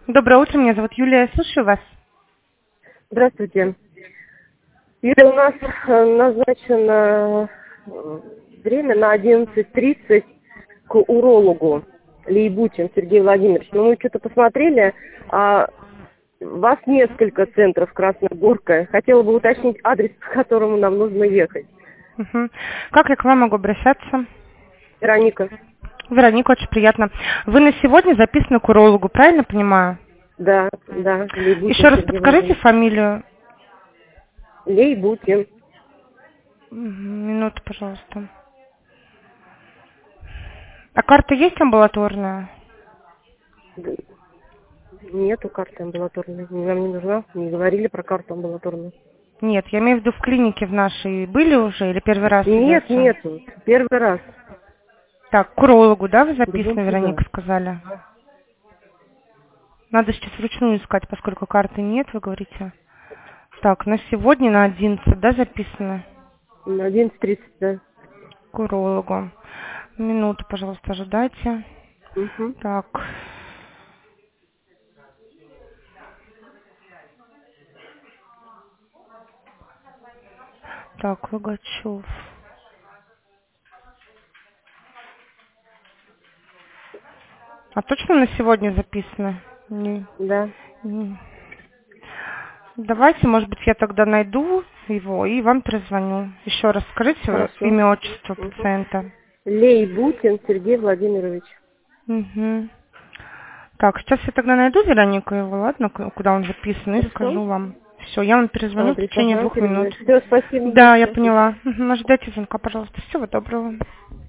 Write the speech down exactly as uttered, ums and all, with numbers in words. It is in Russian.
Доброе утро, меня зовут Юлия, я слушаю вас. Здравствуйте. Юля, у нас э, назначено э, время на одиннадцать тридцать к урологу Лейбутин Сергей Владимирович. Но мы что-то посмотрели, а у вас несколько центров Красная Горка. Хотела бы уточнить адрес, к которому нам нужно ехать. Мгм. Как я к вам могу обращаться? Вероника. Вероника, очень приятно. Вы на сегодня записаны к урологу, правильно понимаю? Да, да, Еще Лейбутин раз Сергей подскажите Владимирович. фамилию. Лейбутин. Мгм, минуту, пожалуйста. А карта есть амбулаторная? Нету карты амбулаторной. Нам не нужна. Не говорили про карту амбулаторную. Нет, я имею в виду в клинике в нашей были уже или первый раз Нет, идете? нету. Первый раз. Так, к урологу, да, вы Бегом записаны, туда. Вероника, сказали? Надо сейчас вручную искать, поскольку карты нет, вы говорите. Так, на сегодня на одиннадцать, да, записано? На одиннадцать тридцать, да. К урологу. Минуту, пожалуйста, ожидайте. Угу. Так. Так, Логачев. А точно на сегодня записано? Не, Да. не. Давайте, может быть, я тогда найду его и вам перезвоню. Еще раз скажите Хорошо. имя, отчество Угу. пациента. Лейбутин Сергей Владимирович. Угу. Так, сейчас я тогда найду Веронику его, ладно, к- куда он записан, и Хорошо. скажу вам. Все, я вам перезвоню в Адрес, течение ага, двух минут. перезвонить. Все, спасибо Да, я большое. поняла. Мгм, ожидайте звонка, пожалуйста. Всего доброго.